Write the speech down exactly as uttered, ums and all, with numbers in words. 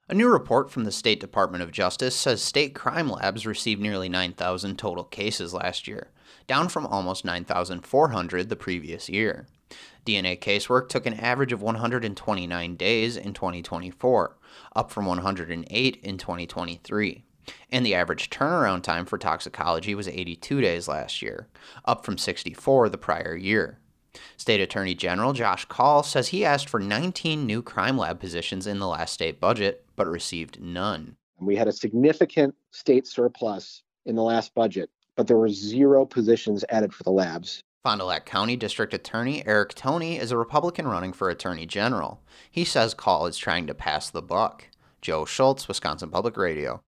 A new report from the State Department of Justice says state crime labs received nearly nine thousand total cases last year, down from almost nine thousand four hundred the previous year. D N A casework took an average of one hundred twenty-nine days in twenty twenty-four, up from one hundred eight in twenty twenty-three. And the average turnaround time for toxicology was eighty-two days last year, up from sixty-four the prior year. State Attorney General Josh Kaul says he asked for nineteen new crime lab positions in the last state budget, but received none. We had a significant state surplus in the last budget, but there were zero positions added for the labs. Fond du Lac County District Attorney Eric Toney is a Republican running for Attorney General. He says Kaul is trying to pass the buck. Joe Schultz, Wisconsin Public Radio.